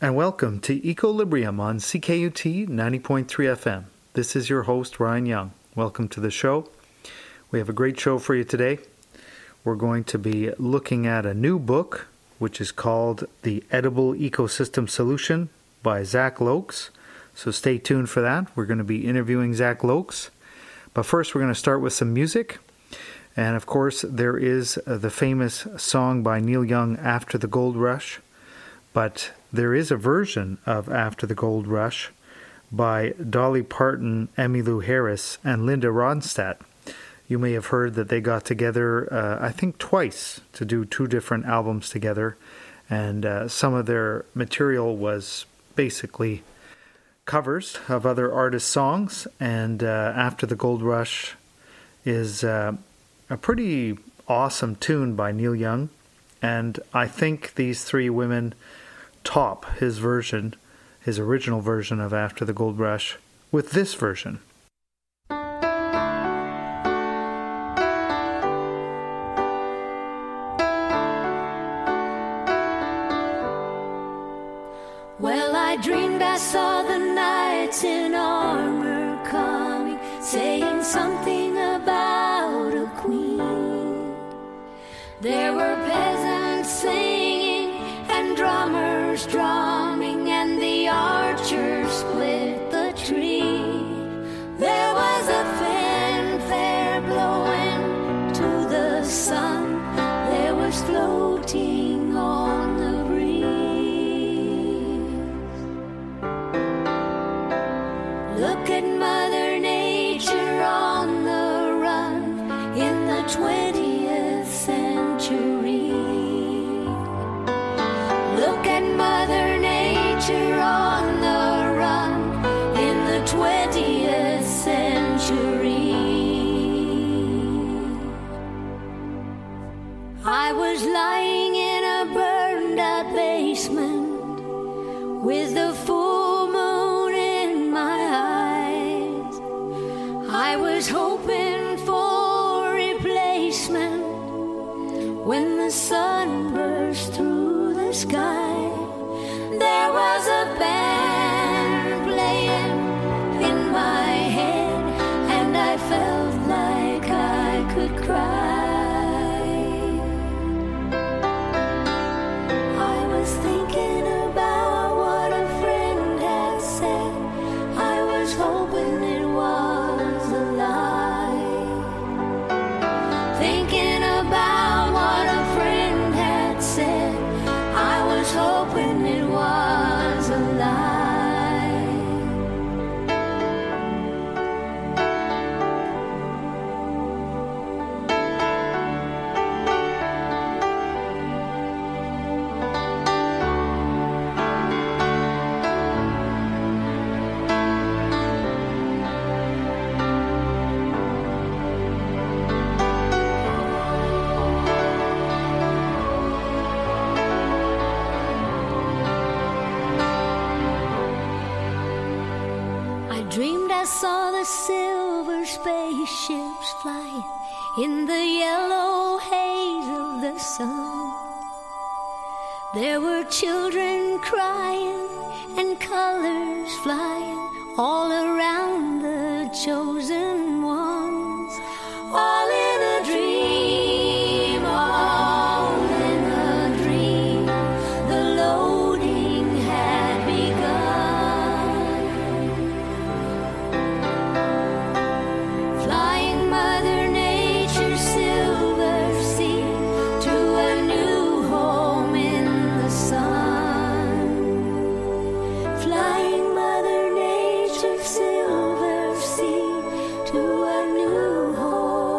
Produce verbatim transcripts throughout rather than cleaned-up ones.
and welcome to Equilibrium on C K U T ninety point three F M. This is your host, Ryan Young. Welcome to the show. We have a great show for you today. We're going to be looking at a new book, which is called The Edible Ecosystem Solution by Zach Lokes. So stay tuned for that. We're going to be interviewing Zach Lokes. But first, we're going to start with some music. And of course, there is the famous song by Neil Young, After the Gold Rush. But there is a version of After the Gold Rush by Dolly Parton, Emmylou Harris, and Linda Ronstadt. You may have heard that they got together, uh, I think twice, to do two different albums together. And uh, some of their material was basically covers of other artists' songs. And uh, After the Gold Rush is uh, a pretty awesome tune by Neil Young. And I think these three women top his version, his original version of After the Gold Rush, with this version. Well, I dreamed I saw the knights in armor coming, saying something about a queen. There were peasants singing and drummers drumming, and the archers split the tree. There was a fanfare blowing to the sun. There was floating on the breeze. Look at Mother Nature on the run in the twentieth century. Look at Mother Nature on the run in the twentieth century. I was lying in a burned out basement with the full moon in my eyes. I was hoping for replacement when the sun burst through the sky. There was a band playing in my head, and I felt like I could cry. I was thinking about what a friend had said. I was hoping it was a lie. Thinking about what a friend had said, I was hoping it was a lie. I dreamed I saw the silver spaceships flying in the yellow haze of the sun. There were children crying and colors flying all around the chosen ones. All in a dream, all in a dream. The loading had begun. Flying Mother Nature's silver sea to a new home in the sun. Flying Mother Nature's silver sea to a new home.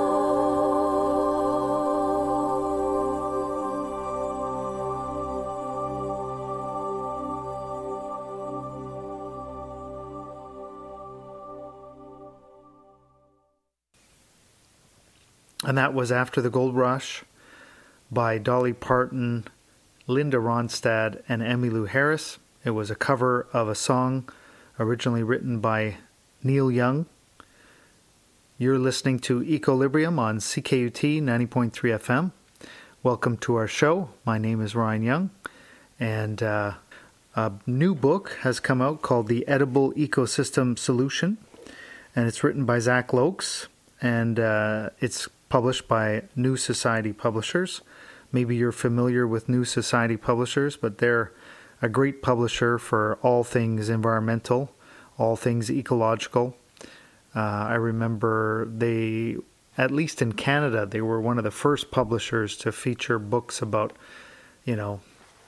And that was After the Gold Rush by Dolly Parton, Linda Ronstadt, and Emmylou Harris. It was a cover of a song originally written by Neil Young. You're listening to Equilibrium on C K U T ninety point three F M. Welcome to our show. My name is Ryan Young, and uh, A new book has come out called The Edible Ecosystem Solution, and it's written by Zach Lokes, and uh, it's published by New Society Publishers. Maybe you're familiar with New Society Publishers, but they're a great publisher for all things environmental, all things ecological. Uh, I remember they, at least in Canada, they were one of the first publishers to feature books about, you know,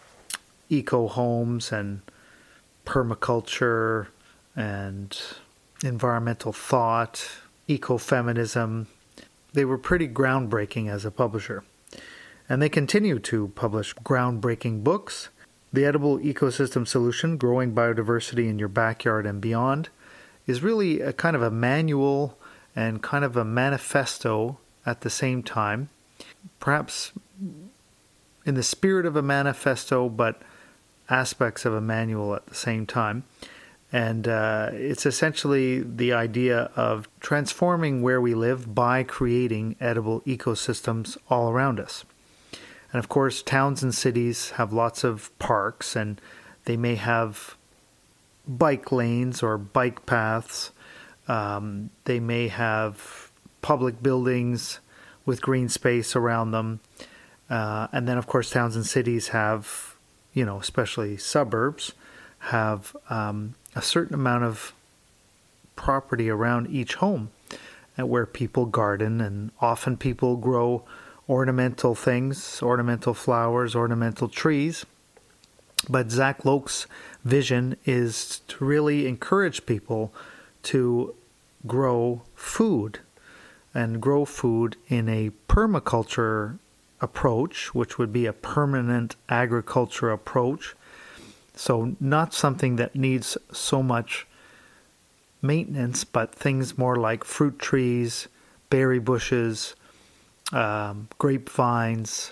eco homes and permaculture and environmental thought, ecofeminism. They were pretty groundbreaking as a publisher. And they continue to publish groundbreaking books. The Edible Ecosystem Solution, Growing Biodiversity in Your Backyard and Beyond, is really a kind of a manual and kind of a manifesto at the same time. Perhaps in the spirit of a manifesto, but aspects of a manual at the same time. And uh, it's essentially the idea of transforming where we live by creating edible ecosystems all around us. And of course, towns and cities have lots of parks, and they may have bike lanes or bike paths. Um, they may have public buildings with green space around them. Uh, and then, of course, towns and cities have, you know, especially suburbs, have um, a certain amount of property around each home where people garden, and often people grow ornamental things, ornamental flowers, ornamental trees. But Zach Lokes' vision is to really encourage people to grow food, and grow food in a permaculture approach, which would be a permanent agriculture approach. So not something that needs so much maintenance, but things more like fruit trees, berry bushes, um, grapevines,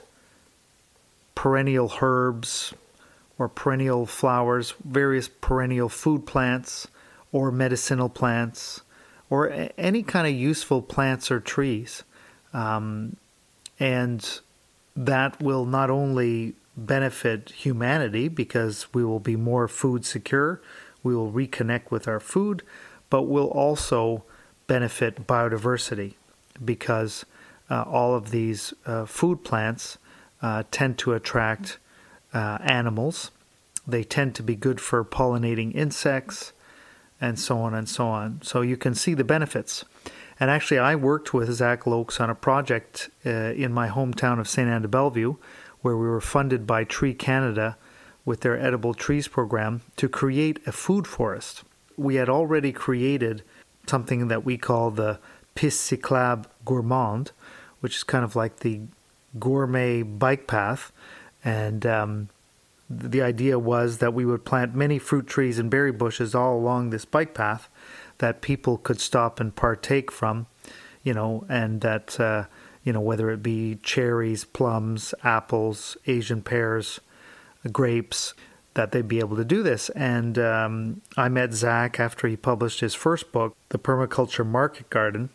perennial herbs or perennial flowers, various perennial food plants or medicinal plants, or a- any kind of useful plants or trees. Um, and that will not only benefit humanity because we will be more food secure, we will reconnect with our food, but will also benefit biodiversity because uh, all of these uh, food plants uh, tend to attract uh, animals. They tend to be good for pollinating insects and so on and so on. So you can see the benefits. And actually, I worked with Zach Lokes on a project uh, in my hometown of Saint Anne de Bellevue, where we were funded by Tree Canada with their Edible Trees program to create a food forest. We had already created something that we call the Piste Cyclable Gourmande, which is kind of like the gourmet bike path. And um, the idea was that we would plant many fruit trees and berry bushes all along this bike path that people could stop and partake from, you know, and that, uh, you know, whether it be cherries, plums, apples, Asian pears, grapes, that they'd be able to do this. And um, I met Zach after he published his first book, The Permaculture Market Garden.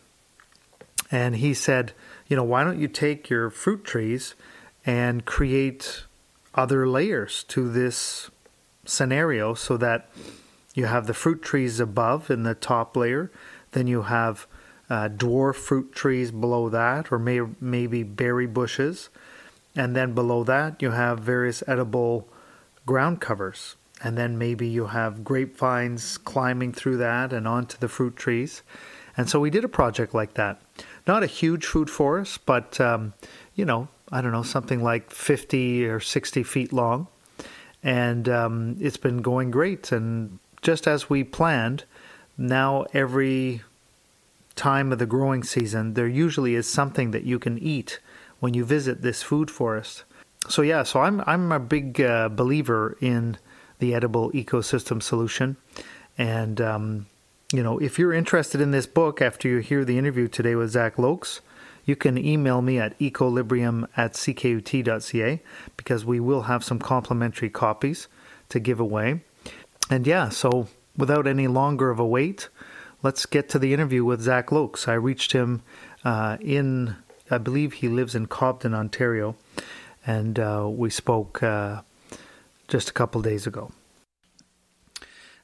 And he said, you know, why don't you take your fruit trees and create other layers to this scenario so that you have the fruit trees above in the top layer, then you have uh, dwarf fruit trees below that, or may, maybe berry bushes, and then below that you have various edible ground covers, and then maybe you have grapevines climbing through that and onto the fruit trees. And so we did a project like that. Not a huge food forest, but, um, you know, I don't know, something like fifty or sixty feet long. And um, it's been going great. And just as we planned, now every time of the growing season, there usually is something that you can eat when you visit this food forest. So yeah, so I'm I'm a big uh, believer in the Edible Ecosystem Solution. And, um, you know, if you're interested in this book after you hear the interview today with Zach Lokes, you can email me at equilibrium at c k u t dot c a because we will have some complimentary copies to give away. And yeah, so without any longer of a wait, let's get to the interview with Zach Lokes. I reached him uh, in, I believe he lives in Cobden, Ontario, and uh, we spoke uh, just a couple days ago.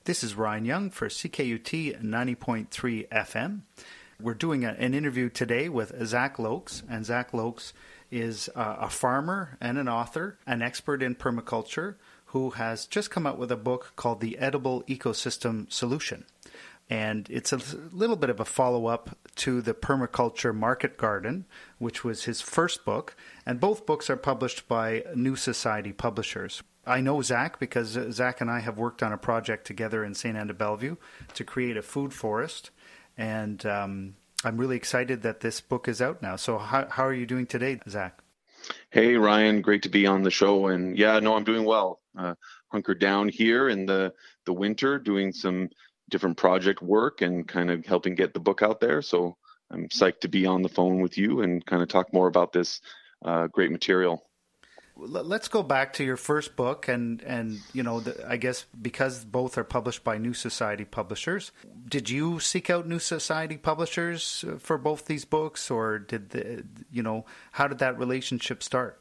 This is Ryan Young for C K U T ninety point three F M. We're doing a, an interview today with Zach Lokes, and Zach Lokes is uh, a farmer and an author, an expert in permaculture, who has just come out with a book called The Edible Ecosystem Solution. And it's a little bit of a follow-up to the Permaculture Market Garden, which was his first book. And both books are published by New Society Publishers. I know Zach because Zach and I have worked on a project together in Saint Anne de Bellevue to create a food forest. And um, I'm really excited that this book is out now. So how, how are you doing today, Zach? Hey, Ryan, great to be on the show. And yeah, no, I'm doing well. Uh, hunkered down here in the, the winter, doing some different project work and kind of helping get the book out there. So I'm psyched to be on the phone with you and kind of talk more about this uh, great material. Let's go back to your first book, and, and you know, the, I guess because both are published by New Society Publishers, did you seek out New Society Publishers for both these books, or did the, you know, how did that relationship start?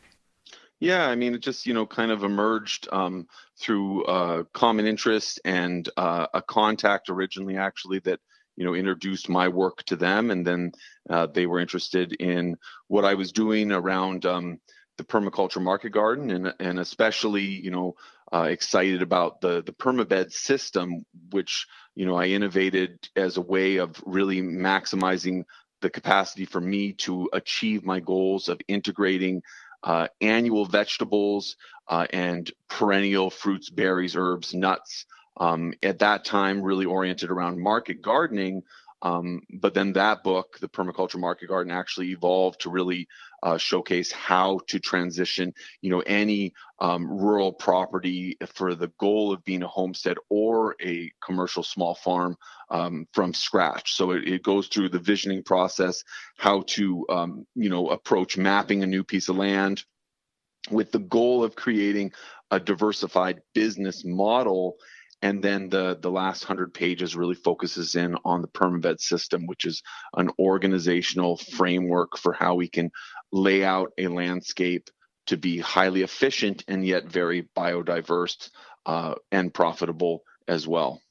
Yeah, I mean, it just, you know, kind of emerged um, through uh, common interest and uh, a contact originally, actually, that, you know, introduced my work to them. And then uh, they were interested in what I was doing around um, the Permaculture Market Garden, and and especially, you know, uh, excited about the, the permabed system, which, you know, I innovated as a way of really maximizing the capacity for me to achieve my goals of integrating Uh, annual vegetables uh, and perennial fruits, berries, herbs, nuts. Um, at that time, really oriented around market gardening. Um, but then that book, The Permaculture Market Garden, actually evolved to really uh, showcase how to transition, you know, any um, rural property for the goal of being a homestead or a commercial small farm um, from scratch. So it, it goes through the visioning process, how to, um, you know, approach mapping a new piece of land with the goal of creating a diversified business model. And then the, the last hundred pages really focuses in on the permabed system, which is an organizational framework for how we can lay out a landscape to be highly efficient and yet very biodiverse uh, and profitable as well.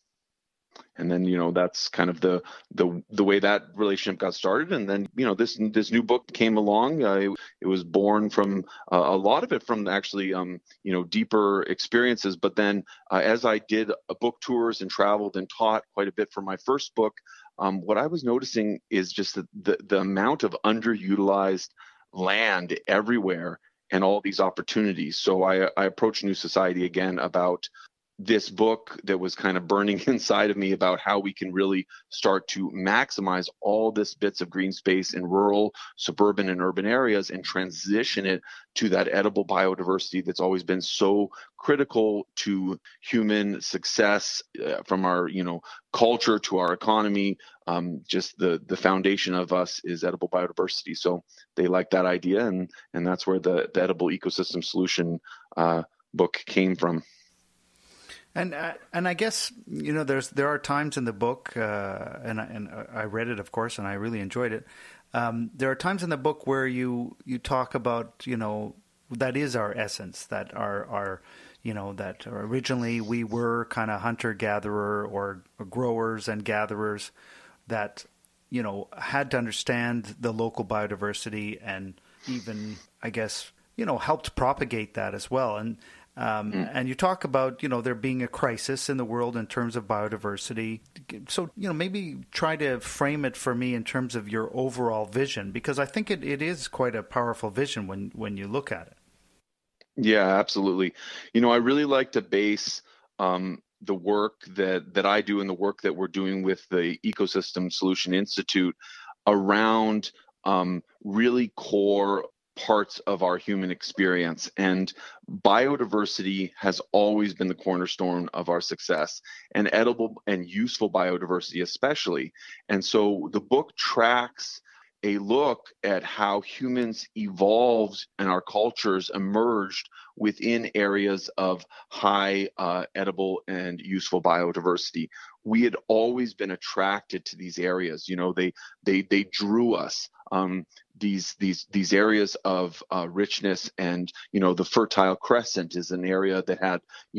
And then, you know, that's kind of the the the way that relationship got started. And then, you know, this this new book came along. Uh, it, it was born from uh, a lot of it from actually, um, you know, deeper experiences. But then uh, as I did uh, book tours and traveled and taught quite a bit for my first book, um, what I was noticing is just the, the, the amount of underutilized land everywhere and all these opportunities. So I, I approached New Society again about this book that was kind of burning inside of me about how we can really start to maximize all this bits of green space in rural, suburban, and urban areas and transition it to that edible biodiversity that's always been so critical to human success uh, from our, you know, culture to our economy. Um, just the the foundation of us is edible biodiversity. So they like that idea, and and that's where the, the Edible Ecosystem Solution uh, book came from. And uh, and I guess, you know, there's there are times in the book, uh, and I, and I read it, of course, and I really enjoyed it. Um, there are times in the book where you you talk about, you know, that is our essence, that our our you know, that originally we were kind of hunter gatherer or growers and gatherers that, you know, had to understand the local biodiversity and even, I guess, you know, helped propagate that as well. And Um, mm. And you talk about, you know, there being a crisis in the world in terms of biodiversity. So, you know, maybe try to frame it for me in terms of your overall vision, because I think it, it is quite a powerful vision when, when you look at it. Yeah, absolutely. You know, I really like to base um, the work that, that I do and the work that we're doing with the Ecosystem Solution Institute around um, really core parts of our human experience. And biodiversity has always been the cornerstone of our success, and edible and useful biodiversity especially. And so the book tracks a look at how humans evolved and our cultures emerged within areas of high uh, edible and useful biodiversity. We had always been attracted to these areas. You know, they they they drew us. Um, these these these areas of uh, richness, and, you know, the Fertile Crescent is an area that had, you know,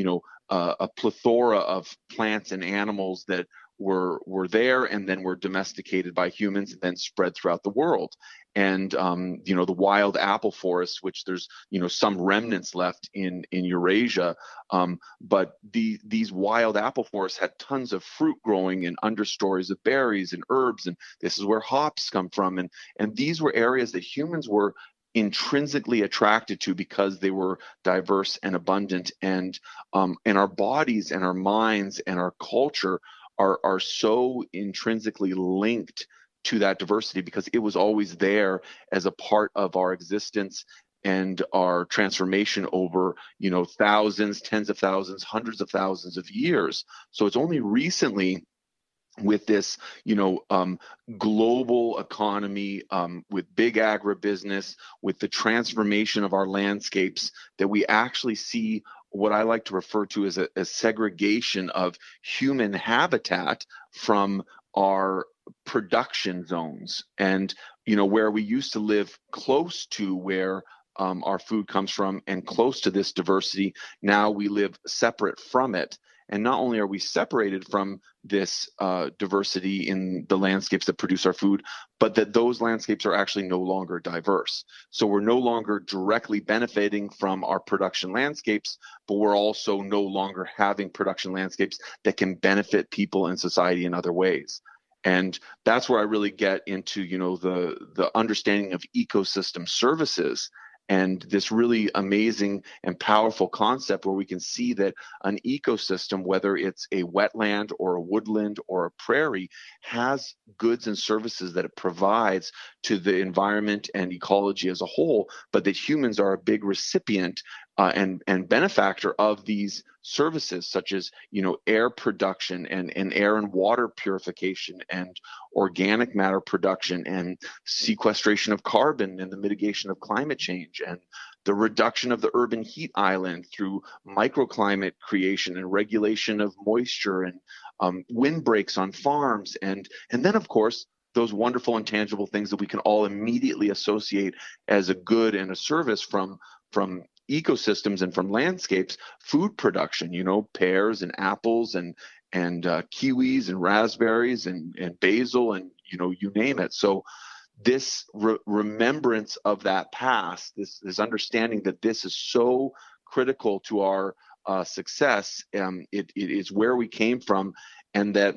uh, a plethora of plants and animals that were were there and then were domesticated by humans and then spread throughout the world. And um, you know, the wild apple forest, which there's you know some remnants left in in Eurasia, um, but the these wild apple forests had tons of fruit growing and understories of berries and herbs, and this is where hops come from. And and these were areas that humans were intrinsically attracted to because they were diverse and abundant. And um, and our bodies and our minds and our culture are are so intrinsically linked to that diversity because it was always there as a part of our existence and our transformation over, you know, thousands, tens of thousands, hundreds of thousands of years. So it's only recently with this, you know, um, global economy, um, with big agribusiness, with the transformation of our landscapes, that we actually see what I like to refer to as a, a segregation of human habitat from our production zones. And, you know, where we used to live close to where um, our food comes from and close to this diversity, now we live separate from it. And not only are we separated from this uh, diversity in the landscapes that produce our food, but that those landscapes are actually no longer diverse. So we're no longer directly benefiting from our production landscapes, but we're also no longer having production landscapes that can benefit people and society in other ways. And that's where I really get into, you know, the the understanding of ecosystem services and this really amazing and powerful concept where we can see that an ecosystem, whether it's a wetland or a woodland or a prairie, has goods and services that it provides to the environment and ecology as a whole, but that humans are a big recipient uh, and, and benefactor of these services, such as, you know, air production and, and air and water purification and organic matter production and sequestration of carbon and the mitigation of climate change and the reduction of the urban heat island through microclimate creation and regulation of moisture and um, windbreaks on farms. And, and then, of course, those wonderful and tangible things that we can all immediately associate as a good and a service from, from ecosystems and from landscapes, food production, you know, pears and apples and and uh, kiwis and raspberries and, and basil and, you know, you name it. So this re- remembrance of that past, this, this understanding that this is so critical to our uh, success, um, it, it is where we came from, and that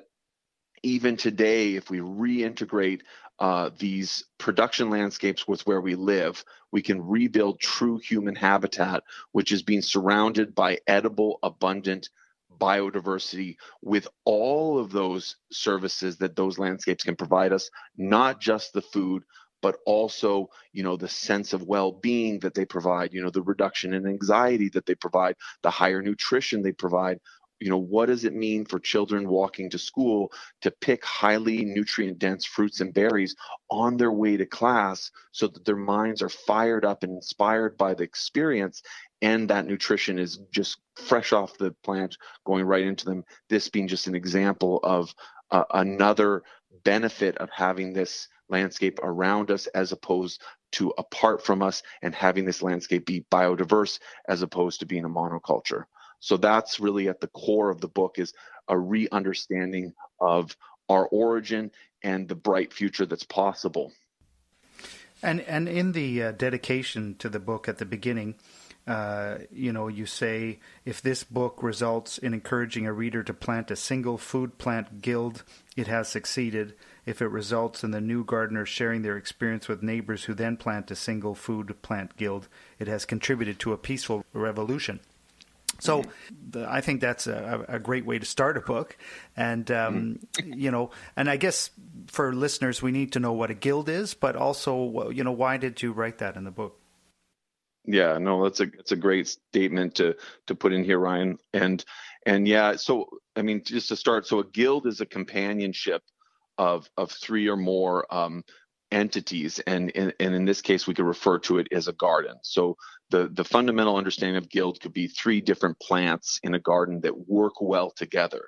even today, if we reintegrate uh, these production landscapes with where we live, we can rebuild true human habitat, which is being surrounded by edible, abundant biodiversity with all of those services that those landscapes can provide us, not just the food, but also, you know, the sense of well-being that they provide, you know, the reduction in anxiety that they provide, the higher nutrition they provide. You know, what does it mean for children walking to school to pick highly nutrient-dense fruits and berries on their way to class so that their minds are fired up and inspired by the experience, and that nutrition is just fresh off the plant going right into them? This being just an example of uh, another benefit of having this landscape around us as opposed to apart from us, and having this landscape be biodiverse as opposed to being a monoculture. So that's really at the core of the book, is a re-understanding of our origin and the bright future that's possible. And and in the uh, dedication to the book at the beginning, uh, you know, you say, if this book results in encouraging a reader to plant a single food plant guild, it has succeeded. If it results in the new gardeners sharing their experience with neighbors who then plant a single food plant guild, it has contributed to a peaceful revolution. So the, I think that's a, a great way to start a book. And, um, you know, and I guess for listeners, we need to know what a guild is, but also, you know, why did you write that in the book? Yeah, no, that's a it's a great statement to to put in here, Ryan. And and yeah, so I mean, just to start, so a guild is a companionship of of three or more um, entities, and, and and in this case, we could refer to it as a garden. So the the fundamental understanding of guild could be three different plants in a garden that work well together.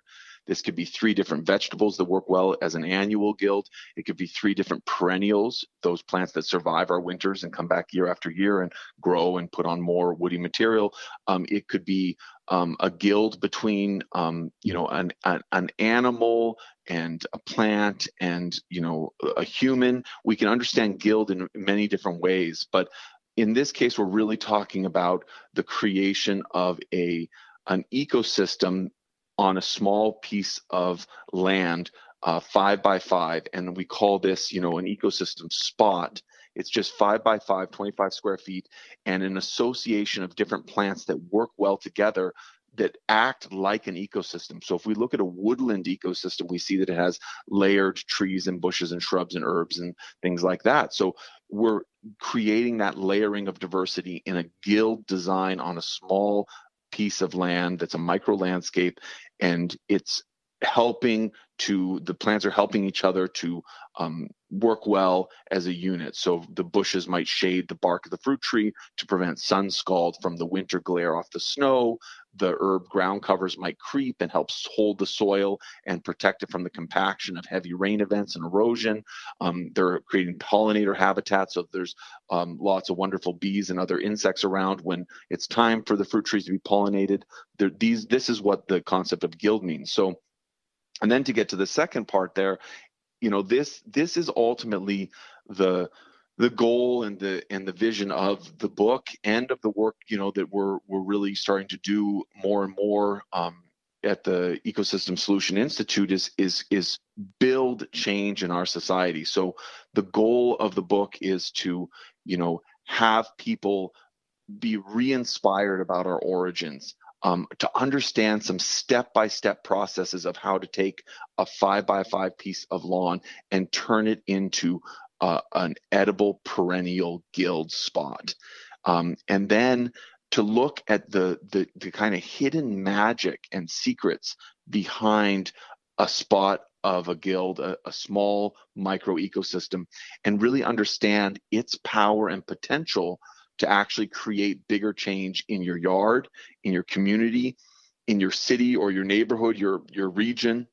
This could be three different vegetables that work well as an annual guild. It could be three different perennials, those plants that survive our winters and come back year after year and grow and put on more woody material. Um, it could be um, a guild between, um, you know, an, an, an animal and a plant and, you know, a human. We can understand guild in many different ways, but in this case, we're really talking about the creation of a an ecosystem on a small piece of land, uh, five by five, and we call this, you know, an ecosystem spot. It's just five by five, twenty-five square feet, and an association of different plants that work well together that act like an ecosystem. So if we look at a woodland ecosystem, we see that it has layered trees and bushes and shrubs and herbs and things like that. So we're creating that layering of diversity in a guild design on a small piece of land that's a micro landscape, and it's helping to, the plants are helping each other to um, work well as a unit. So the bushes might shade the bark of the fruit tree to prevent sun scald from the winter glare off the snow. The herb ground covers might creep and help hold the soil and protect it from the compaction of heavy rain events and erosion. Um, they're creating pollinator habitats, so there's um, lots of wonderful bees and other insects around when it's time for the fruit trees to be pollinated. They're, these, this is what the concept of guild means. So, and then to get to the second part there, you know, this this is ultimately the the goal and the and the vision of the book and of the work, you know, that we're we're really starting to do more and more um, at the Ecosystem Solution Institute is is is build change in our society. So the goal of the book is to, you know, have people be re-inspired about our origins. Um, to understand some step-by-step processes of how to take a five by five piece of lawn and turn it into uh, an edible perennial guild spot. Um, and then to look at the, the, the kind of hidden magic and secrets behind a spot of a guild, a, a small micro ecosystem, and really understand its power and potential to actually create bigger change in your yard, in your community, in your city or your neighborhood, your, your region.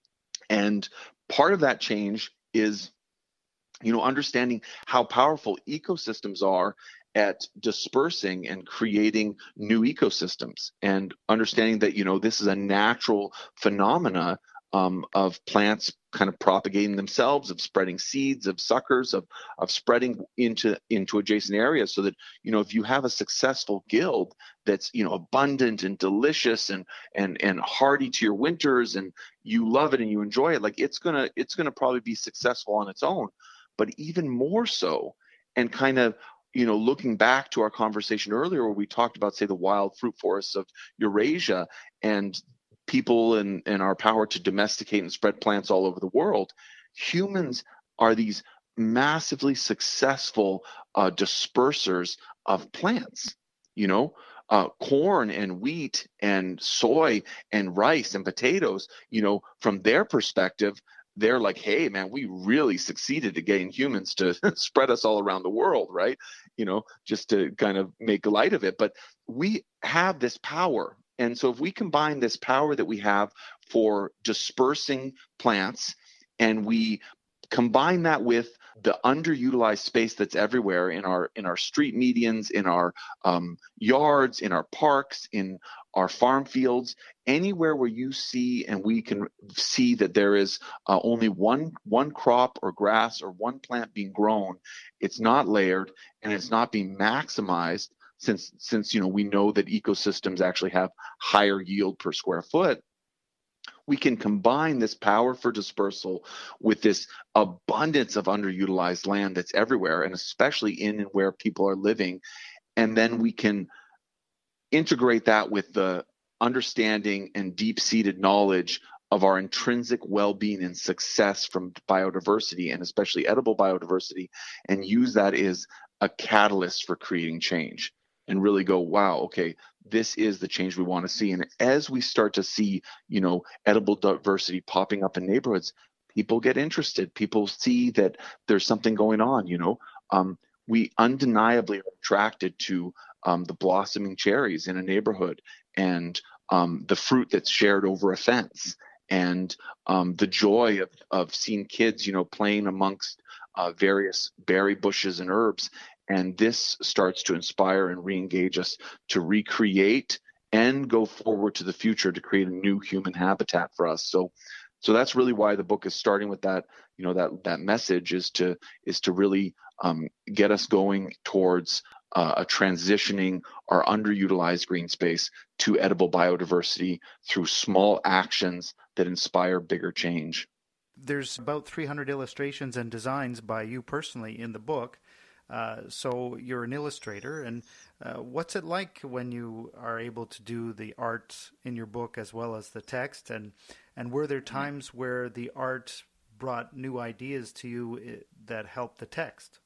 And part of that change is, you know, understanding how powerful ecosystems are at dispersing and creating new ecosystems, and understanding that, you know, this is a natural phenomena Um, of plants kind of propagating themselves, of spreading seeds, of suckers, of of spreading into into adjacent areas, so that, you know, if you have a successful guild that's, you know, abundant and delicious and and and hardy to your winters, and you love it and you enjoy it, like it's gonna it's gonna probably be successful on its own. But even more so, and kind of, you know, looking back to our conversation earlier where we talked about, say, the wild fruit forests of Eurasia and people and, and our power to domesticate and spread plants all over the world, humans are these massively successful uh, dispersers of plants. You know, uh, corn and wheat and soy and rice and potatoes, you know, from their perspective, they're like, hey, man, we really succeeded at getting humans to spread us all around the world, right? You know, just to kind of make light of it. But we have this power. And so if we combine this power that we have for dispersing plants, and we combine that with the underutilized space that's everywhere in our in our street medians, in our um, yards, in our parks, in our farm fields, anywhere where you see and we can see that there is uh, only one one crop or grass or one plant being grown, it's not layered and it's not being maximized. Since, since you know, we know that ecosystems actually have higher yield per square foot, we can combine this power for dispersal with this abundance of underutilized land that's everywhere, and especially in and where people are living. And then we can integrate that with the understanding and deep-seated knowledge of our intrinsic well-being and success from biodiversity, and especially edible biodiversity, and use that as a catalyst for creating change. And really go, wow, okay, this is the change we want to see. And as we start to see, you know, edible diversity popping up in neighborhoods, people get interested. People see that there's something going on, you know. Um, we undeniably are attracted to um, the blossoming cherries in a neighborhood, and um, the fruit that's shared over a fence. and um, the joy of, of seeing kids, you know, playing amongst uh, various berry bushes and herbs. And this starts to inspire and re-engage us to recreate and go forward to the future to create a new human habitat for us. So, so that's really why the book is starting with that, you know, that, that message is to, is to really um, get us going towards uh, a transitioning our underutilized green space to edible biodiversity through small actions that inspire bigger change. There's about three hundred illustrations and designs by you personally in the book. Uh, so you're an illustrator, and uh, what's it like when you are able to do the art in your book as well as the text? And and were there times where the art brought new ideas to you that helped the text?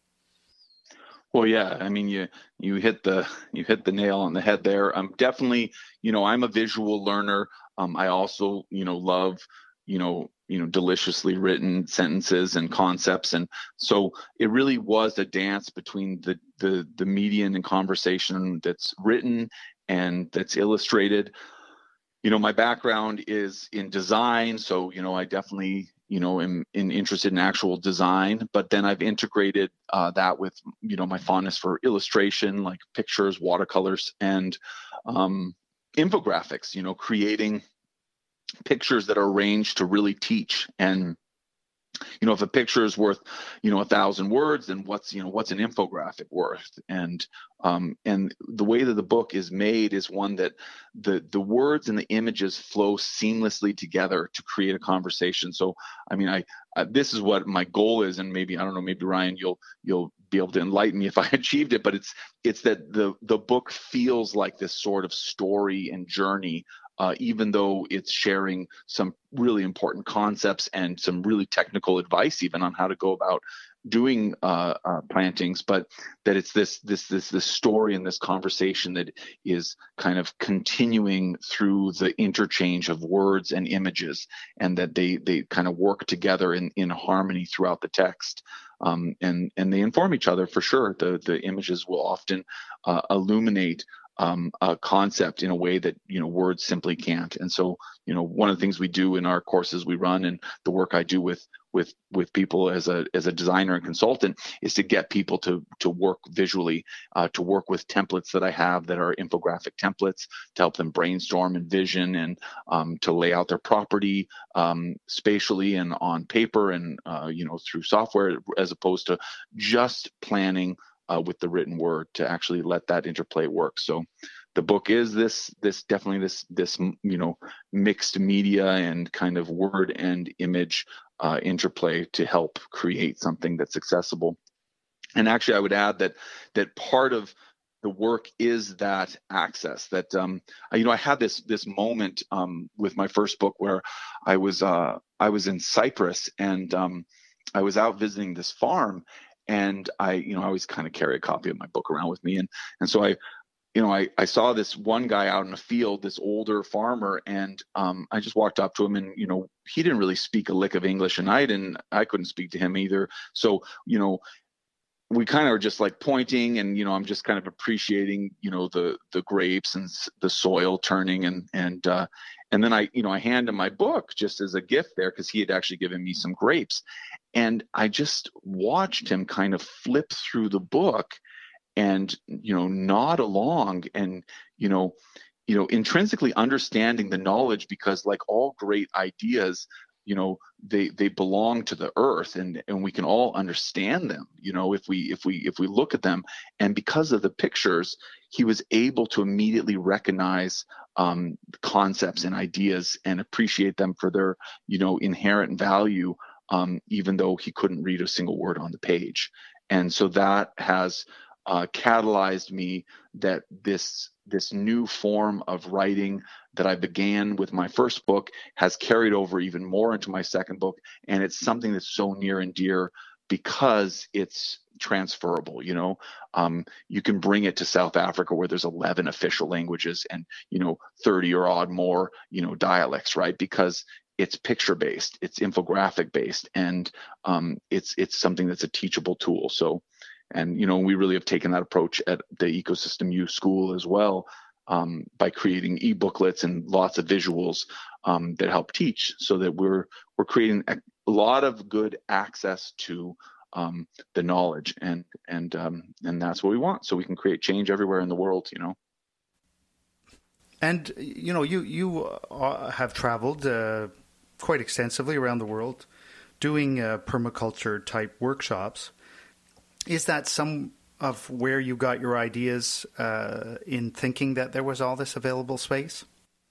Well, yeah, I mean, you you hit the you hit the nail on the head there. I'm definitely, you know, I'm a visual learner. Um, I also, you know, love, you know, you know, deliciously written sentences and concepts. And so it really was a dance between the, the, the median and conversation that's written and that's illustrated. You know, my background is in design. So, you know, I definitely, you know, am, am interested in actual design, but then I've integrated uh, that with, you know, my fondness for illustration, like pictures, watercolors, and um, infographics, you know, creating pictures that are arranged to really teach. And you know, if a picture is worth, you know, a thousand words, then what's, you know, what's an infographic worth? And um, and the way that the book is made is one that the the words and the images flow seamlessly together to create a conversation. So, I mean, I uh, this is what my goal is, and maybe I don't know, maybe Ryan, you'll you'll be able to enlighten me if I achieved it. But it's it's that the the book feels like this sort of story and journey. Uh, even though it's sharing some really important concepts and some really technical advice, even on how to go about doing uh, uh, plantings, but that it's this this this this story and this conversation that is kind of continuing through the interchange of words and images, and that they they kind of work together in in harmony throughout the text. Um, and and they inform each other for sure. The the images will often uh, illuminate Um, a concept in a way that, you know, words simply can't. And so, you know, one of the things we do in our courses we run and the work I do with with with people as a as a designer and consultant is to get people to to work visually, uh, to work with templates that I have that are infographic templates to help them brainstorm and vision, and um, to lay out their property um, spatially and on paper and uh, you know, through software, as opposed to just planning Uh, with the written word, to actually let that interplay work. So the book is this, this definitely this, this, you know, mixed media and kind of word and image uh, interplay to help create something that's accessible. And actually, I would add that, that part of the work is that access that, um, you know, I had this, this moment um, with my first book where I was, uh, I was in Cyprus, and um, I was out visiting this farm. And I, you know, I always kind of carry a copy of my book around with me. And, and so I, you know, I, I saw this one guy out in the field, this older farmer, and um, I just walked up to him, and, you know, he didn't really speak a lick of English, and I didn't, I couldn't speak to him either. So, you know, we kind of are just like pointing, and, you know, I'm just kind of appreciating, you know, the, the grapes and the soil turning, and, and, uh, and then I, you know, I hand him my book just as a gift there, because he had actually given me some grapes. And I just watched him kind of flip through the book and, you know, nod along and, you know, you know, intrinsically understanding the knowledge, because like all great ideas, you know, they, they belong to the earth, and, and we can all understand them, you know, if we, if we, if we look at them. And because of the pictures, he was able to immediately recognize um, concepts and ideas and appreciate them for their, you know, inherent value. Um, even though he couldn't read a single word on the page. And so that has uh, catalyzed me that this this new form of writing that I began with my first book has carried over even more into my second book. And it's something that's so near and dear because it's transferable. You know, um, you can bring it to South Africa, where there's eleven official languages and, you know, thirty or odd more, you know, dialects, right? Because it's picture based, it's infographic based, and um, it's it's something that's a teachable tool. So, and you know, we really have taken that approach at the Ecosystem U School as well, um, by creating e-booklets and lots of visuals um, that help teach, so that we're we're creating a lot of good access to um, the knowledge, and and um, and that's what we want, so we can create change everywhere in the world, you know. And you know, you you uh, have traveled uh, quite extensively around the world, doing uh, permaculture type workshops. Is that some of where you got your ideas uh, in thinking that there was all this available space?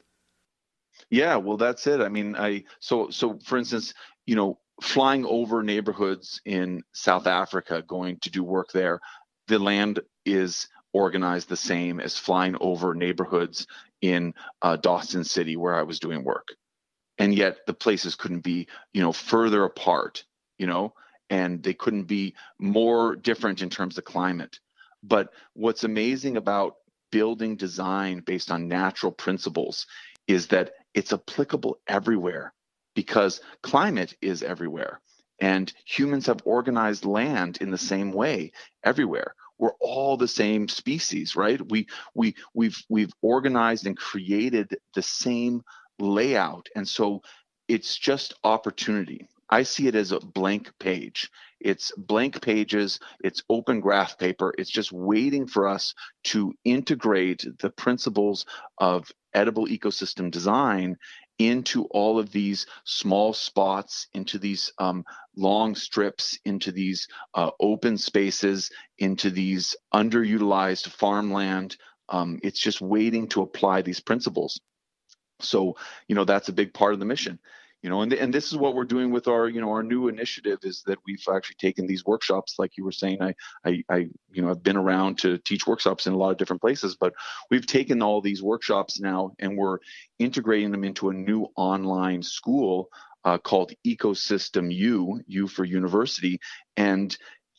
Yeah, well, that's it. I mean, I so so for instance, you know, flying over neighborhoods in South Africa, going to do work there, the land is organized the same as flying over neighborhoods in uh, Dawson City, where I was doing work, and yet the places couldn't be, you know, further apart, you know, and they couldn't be more different in terms of climate. But what's amazing about building design based on natural principles is that it's applicable everywhere, because climate is everywhere, and humans have organized land in the same way everywhere. We're all the same species, right? We we we've we've organized and created the same layout, and so it's just opportunity. I see it as a blank page. It's blank pages, it's open graph paper. It's just waiting for us to integrate the principles of edible ecosystem design into all of these small spots, into these um, long strips, into these uh, open spaces, into these underutilized farmland. Um, it's just waiting to apply these principles. So, you know, that's a big part of the mission. You know, and and this is what we're doing with our, you know, our new initiative, is that we've actually taken these workshops, like you were saying. I, I, I, you know, I've been around to teach workshops in a lot of different places, but we've taken all these workshops now and we're integrating them into a new online school uh, called Ecosystem U, U for University, and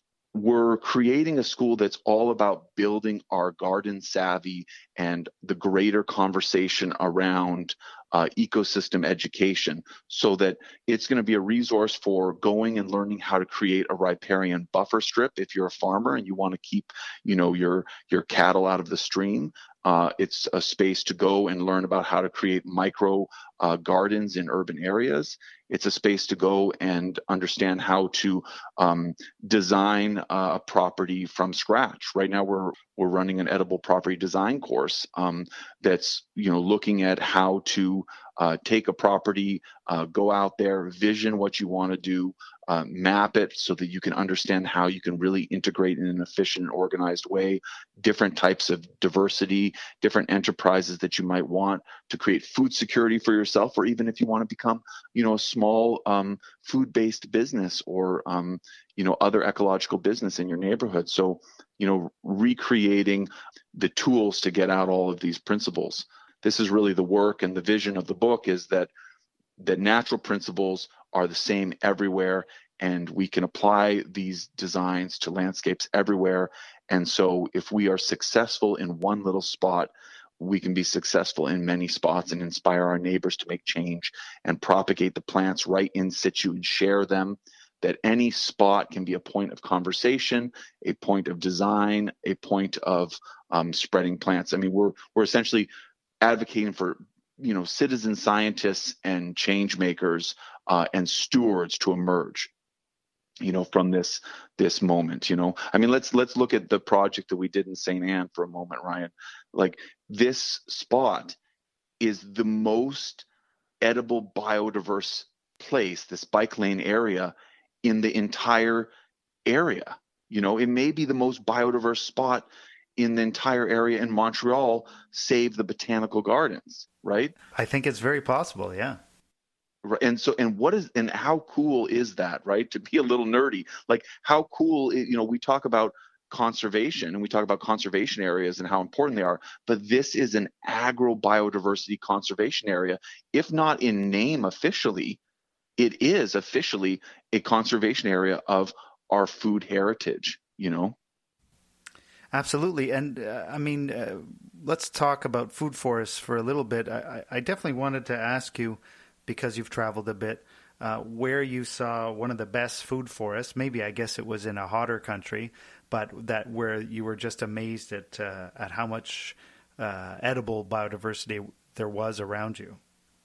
we're creating a school that's all about building our garden savvy and the greater conversation around uh, ecosystem education, so that it's going to be a resource for going and learning how to create a riparian buffer strip if you're a farmer and you want to keep, you know, your your cattle out of the stream. Uh, it's a space to go and learn about how to create micro uh, gardens in urban areas. It's a space to go and understand how to um, design uh, a property from scratch. Right now, we're we're running an edible property design course um, that's, you know, looking at how to uh, take a property, uh, go out there, vision what you want to do, uh, map it so that you can understand how you can really integrate in an efficient and organized way different types of diversity, different enterprises that you might want to create food security for yourself, or even if you want to become, you know, a small um, food-based business, or um, you know, other ecological business in your neighborhood. So, you know, recreating the tools to get out all of these principles. This is really the work, and the vision of the book is that that natural principles are the same everywhere, and we can apply these designs to landscapes everywhere. And so if we are successful in one little spot, we can be successful in many spots and inspire our neighbors to make change and propagate the plants right in situ and share them. That any spot can be a point of conversation, a point of design, a point of um, spreading plants. I mean, we're we're essentially advocating for, you know, citizen scientists and change makers uh, and stewards to emerge, you know, from this this moment. You know, I mean, let's let's look at the project that we did in Saint Anne for a moment, Ryan. Like, this spot is the most edible, biodiverse place, this bike lane area, in the entire area. You know, it may be the most biodiverse spot in the entire area in Montreal, save the botanical gardens, right? I think it's very possible, yeah. Right. And so, and what is, and how cool is that, right? To be a little nerdy, like how cool, you know, we talk about conservation and we talk about conservation areas and how important they are, but this is an agro-biodiversity conservation area. If not in name officially, it is officially a conservation area of our food heritage, you know? Absolutely. And uh, I mean, uh, let's talk about food forests for a little bit. I, I definitely wanted to ask you, because you've traveled a bit, uh, where you saw one of the best food forests. Maybe, I guess it was in a hotter country, but that where you were just amazed at uh, at how much uh, edible biodiversity there was around you?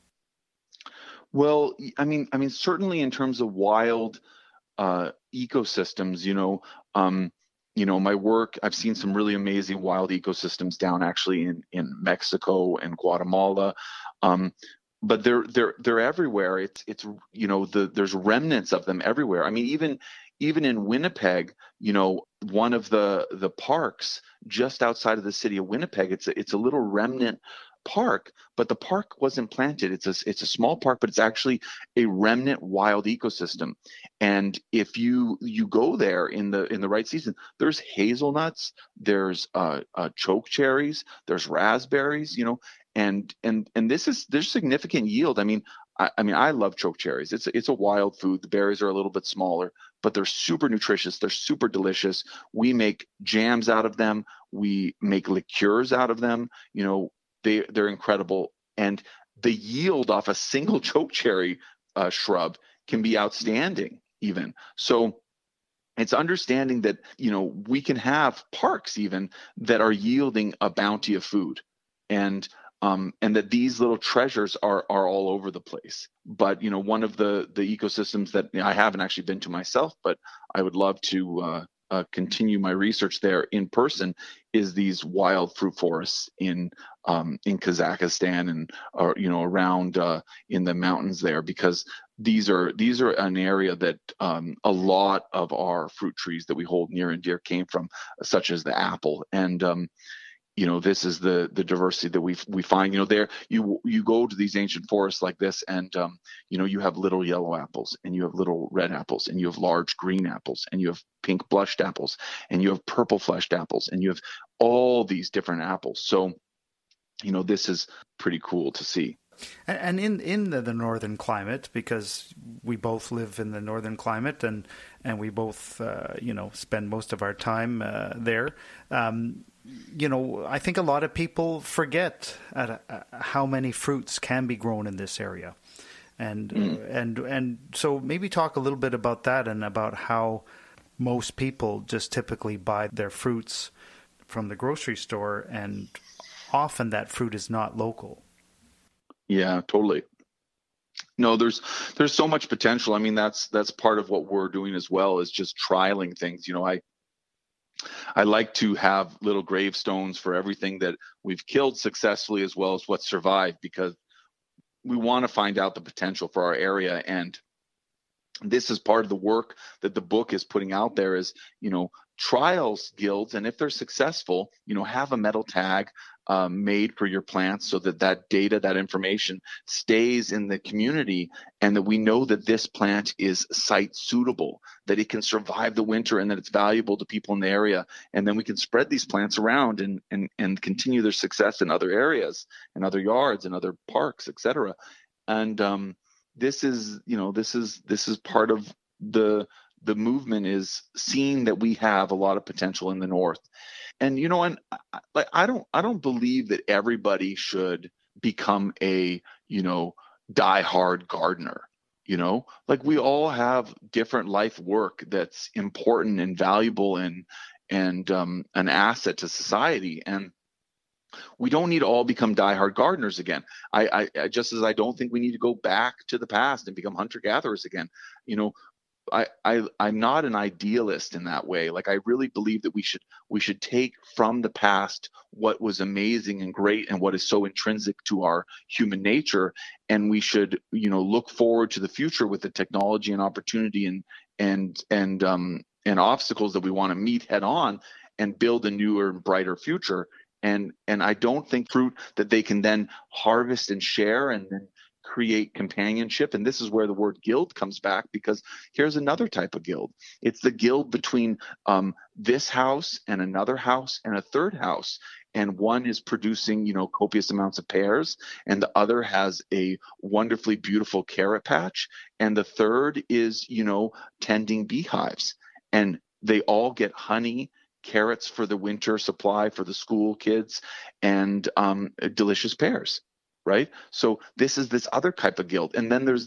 Well, I mean, I mean, certainly in terms of wild uh, ecosystems, you know, um, you know, my work, I've seen some really amazing wild ecosystems down actually in, in Mexico and Guatemala. Um, but they're they're they're everywhere. It's it's you know the there's remnants of them everywhere. I mean, even even in Winnipeg, you know, one of the the parks just outside of the city of Winnipeg, it's a, it's a little remnant park, but the park wasn't planted. It's a it's a small park, but it's actually a remnant wild ecosystem. And if you you go there in the in the right season, there's hazelnuts, there's uh, uh choke cherries, there's raspberries, you know, and and and this is there's significant yield. I mean, I, I mean, I love choke cherries. It's it's a wild food. The berries are a little bit smaller, but they're super nutritious. They're super delicious. We make jams out of them. We make liqueurs out of them. You know, they they're incredible. And the yield off a single choke cherry uh, shrub can be outstanding even. So it's understanding that, you know, we can have parks even that are yielding a bounty of food. And Um, and that these little treasures are are all over the place. But you know, one of the the ecosystems that you know, I haven't actually been to myself, but I would love to uh, uh, continue my research there in person, is these wild fruit forests in um, in Kazakhstan and or you know around uh, in the mountains there, because these are these are an area that um, a lot of our fruit trees that we hold near and dear came from, such as the apple. And um, you know, this is the the diversity that we we find. You know, there you you go to these ancient forests like this, and um, you know, you have little yellow apples, and you have little red apples, and you have large green apples, and you have pink blushed apples, and you have purple fleshed apples, and you have all these different apples. So, you know, this is pretty cool to see. And in in the, the northern climate, because we both live in the northern climate, and and we both uh, you know spend most of our time uh, there. Um, you know, I think a lot of people forget at a, a, how many fruits can be grown in this area, and mm. uh, and and so maybe talk a little bit about that and about how most people just typically buy their fruits from the grocery store, and often that fruit is not local. Yeah, totally. No, there's there's so much potential. I mean, that's that's part of what we're doing as well, is just trialing things. You know, I I like to have little gravestones for everything that we've killed successfully, as well as what survived, because we want to find out the potential for our area. And this is part of the work that the book is putting out there, is, you know, trials guilds, and if they're successful, you know, have a metal tag um, made for your plants, so that that data, that information stays in the community, and that we know that this plant is site suitable, that it can survive the winter, and that it's valuable to people in the area. And then we can spread these plants around and and and continue their success in other areas, in other yards, in other parks, et cetera. And um, this is, you know, this is this is part of the the movement, is seeing that we have a lot of potential in the north. And you know, and like I don't I don't believe that everybody should become a, you know, diehard gardener. You know, like we all have different life work that's important and valuable and and um, an asset to society. And we don't need to all become diehard gardeners again. I, I just as I don't think we need to go back to the past and become hunter-gatherers again. You know, I, I I'm not an idealist in that way. Like, I really believe that we should we should take from the past what was amazing and great and what is so intrinsic to our human nature, and we should, you know, look forward to the future with the technology and opportunity and and and um and obstacles that we want to meet head on, and build a newer and brighter future. And and I don't think fruit that they can then harvest and share and then create companionship. And this is where the word guild comes back, because here's another type of guild. It's the guild between um, this house and another house and a third house. And one is producing, you know, copious amounts of pears, and the other has a wonderfully beautiful carrot patch. And the third is, you know, tending beehives. And they all get honey, carrots for the winter supply for the school kids, and um, delicious pears. Right? So this is this other type of guild. And then there's this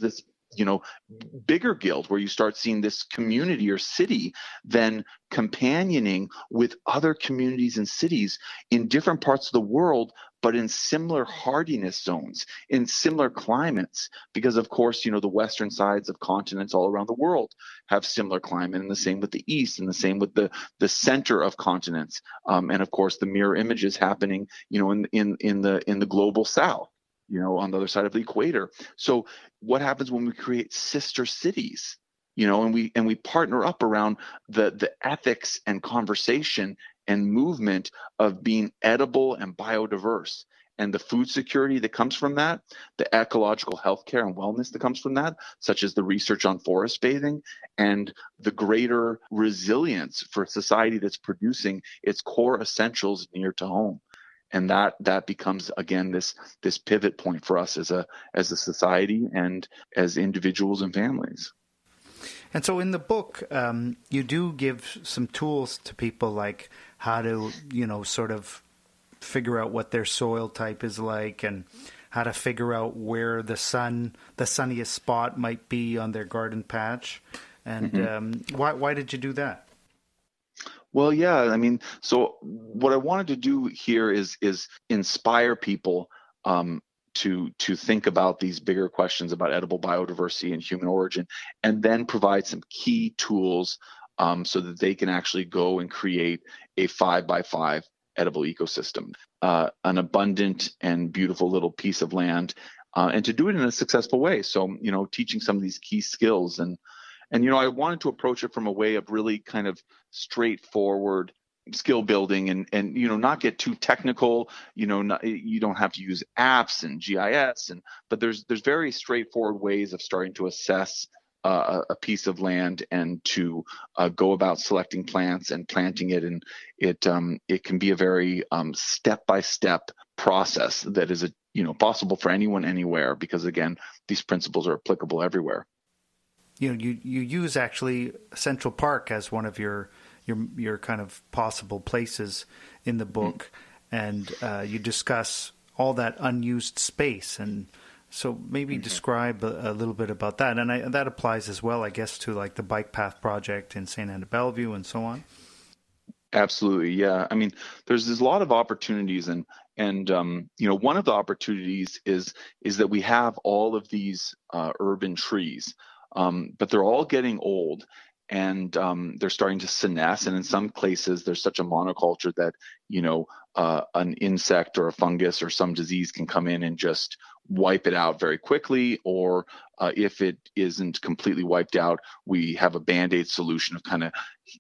you know, bigger guild where you start seeing this community or city then companioning with other communities and cities in different parts of the world, but in similar hardiness zones, in similar climates, because of course, you know, the western sides of continents all around the world have similar climate, and the same with the east, and the same with the the center of continents, um, and of course the mirror images happening, you know, in in in the in the global south, you know, on the other side of the equator. So what happens when we create sister cities, you know, and we and we partner up around the the ethics and conversation and movement of being edible and biodiverse, and the food security that comes from that, the ecological healthcare and wellness that comes from that, such as the research on forest bathing, and the greater resilience for a society that's producing its core essentials near to home. And that that becomes, again, this this pivot point for us as a as a society and as individuals and families. And so in the book, um, you do give some tools to people, like how to, you know, sort of figure out what their soil type is like, and how to figure out where the sun, the sunniest spot might be on their garden patch. And mm-hmm. um, why why did you do that? Well, yeah, I mean, so what I wanted to do here is is inspire people um, to to think about these bigger questions about edible biodiversity and human origin, and then provide some key tools um, so that they can actually go and create a five by five edible ecosystem, uh, an abundant and beautiful little piece of land, uh, and to do it in a successful way. So, you know, teaching some of these key skills, and and you know, I wanted to approach it from a way of really kind of straightforward skill building, and and you know, not get too technical. You know, not, you don't have to use apps and G I S, and but there's there's very straightforward ways of starting to assess uh, a piece of land, and to uh, go about selecting plants and planting it. And it um, it can be a very um, step-by-step process that is a you know possible for anyone anywhere, because again, these principles are applicable everywhere. You know, you you use actually Central Park as one of your your your kind of possible places in the book, mm-hmm. and uh, you discuss all that unused space. And so maybe mm-hmm. describe a, a little bit about that. And I, that applies as well, I guess, to like the Bike Path Project in Saint Anne de Bellevue and so on. Absolutely, yeah. I mean, there's there's a lot of opportunities, and and um, you know, one of the opportunities is is that we have all of these uh, urban trees. Um, but they're all getting old, and um, they're starting to senesce. And in some places, there's such a monoculture that, you know, uh, an insect or a fungus or some disease can come in and just wipe it out very quickly. Or uh, if it isn't completely wiped out, we have a Band-Aid solution of kind of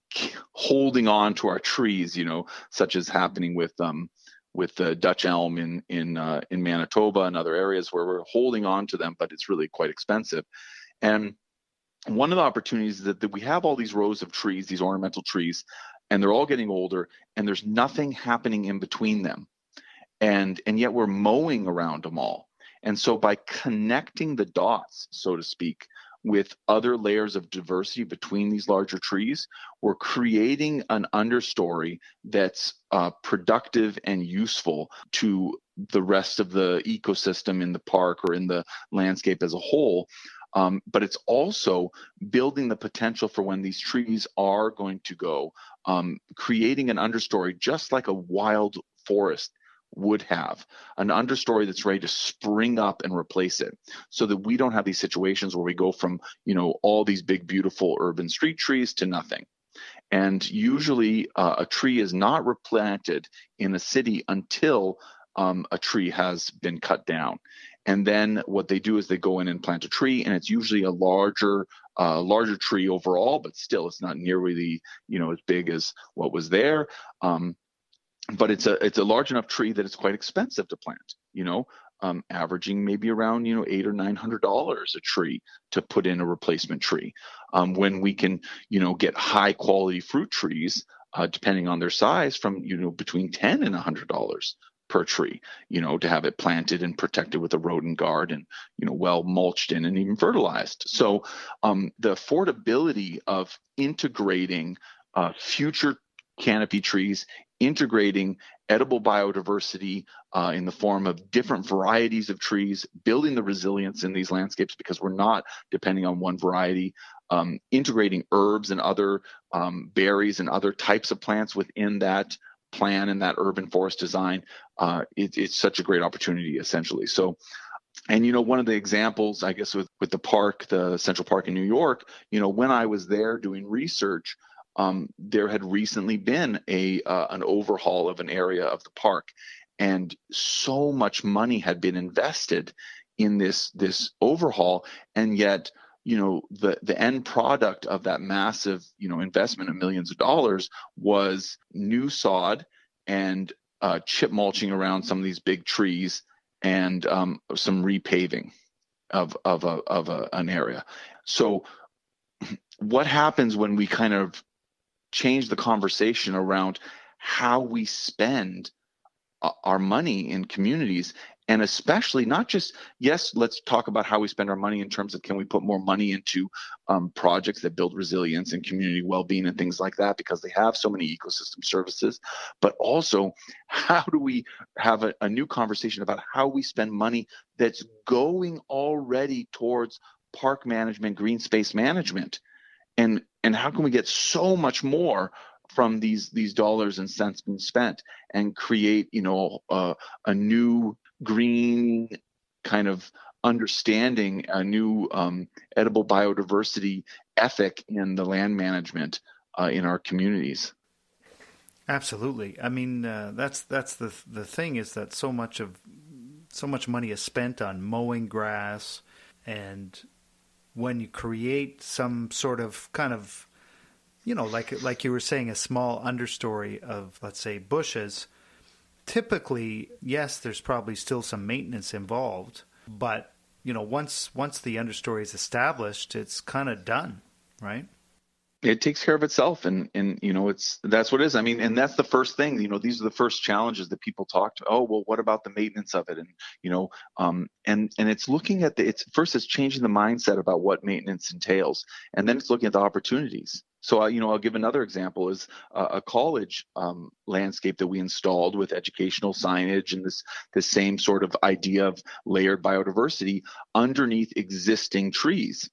holding on to our trees, you know, such as happening with um, with the Dutch elm in in uh, in Manitoba and other areas where we're holding on to them, but it's really quite expensive. And one of the opportunities is that, that we have all these rows of trees, these ornamental trees, and they're all getting older, and there's nothing happening in between them. And, and yet we're mowing around them all. And so by connecting the dots, so to speak, with other layers of diversity between these larger trees, we're creating an understory that's uh, productive and useful to the rest of the ecosystem in the park or in the landscape as a whole. Um, but it's also building the potential for when these trees are going to go, um, creating an understory just like a wild forest would have, an understory that's ready to spring up and replace it, so that we don't have these situations where we go from, you know, all these big, beautiful urban street trees to nothing. And usually uh, a tree is not replanted in a city until um, a tree has been cut down. And then what they do is they go in and plant a tree, and it's usually a larger, uh, larger tree overall, but still it's not nearly, you know, as big as what was there. Um, but it's a it's a large enough tree that it's quite expensive to plant. You know, um, averaging maybe around you know eight or nine hundred dollars a tree to put in a replacement tree. Um, when we can you know get high quality fruit trees, uh, depending on their size, from you know between ten and a hundred dollars per tree, you know, to have it planted and protected with a rodent guard, and, you know, well mulched in and even fertilized. So um, the affordability of integrating uh, future canopy trees, integrating edible biodiversity uh, in the form of different varieties of trees, building the resilience in these landscapes because we're not depending on one variety, um, integrating herbs and other um, berries and other types of plants within that plan and that urban forest design. Uh, it, it's such a great opportunity, essentially. So, and, you know, one of the examples, I guess, with, with the park, the Central Park in New York, you know, when I was there doing research, Um, there had recently been a uh, an overhaul of an area of the park, and so much money had been invested in this this overhaul, and yet, you know, the the end product of that massive, you know, investment of millions of dollars was new sod and uh, chip mulching around some of these big trees, and um, some repaving of of a, of a, an area. So, what happens when we kind of change the conversation around how we spend our money in communities, and especially not just, yes, let's talk about how we spend our money in terms of can we put more money into um, projects that build resilience and community well-being and things like that, because they have so many ecosystem services, but also how do we have a, a new conversation about how we spend money that's going already towards park management, green space management, and and how can we get so much more from these these dollars and cents being spent and create, you know, uh, a new green kind of understanding, a new um, edible biodiversity ethic in the land management uh, in our communities. Absolutely. I mean, uh, that's that's the the thing is that so much of so much money is spent on mowing grass, and when you create some sort of kind of, you know, like like you were saying, a small understory of, let's say, bushes, typically, yes, there's probably still some maintenance involved, but, you know, once once the understory is established, it's kind of done, right? It takes care of itself, and and you know, it's that's what it is. I mean, and that's the first thing. You know, these are the first challenges that people talk to. Oh, well, what about the maintenance of it? And you know, um, and and it's looking at the. It's first, it's changing the mindset about what maintenance entails, and then it's looking at the opportunities. So, uh, you know, I'll give another example is uh, a college um, landscape that we installed with educational signage and this this same sort of idea of layered biodiversity underneath existing trees.